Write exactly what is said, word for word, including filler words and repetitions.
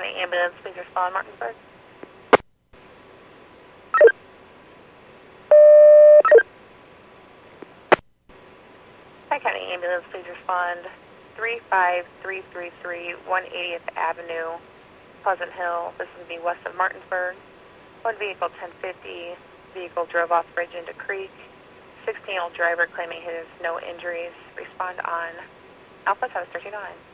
County Ambulance, please respond, Martinsburg. Tri-County Ambulance, please respond. three five three three three, one eightieth Avenue, Pleasant Hill. This is going to be west of Martinsburg. One vehicle, ten fifty. Vehicle drove off bridge into creek. sixteen-year-old driver claiming his no injuries. Respond on Alpha seven thirty-nine.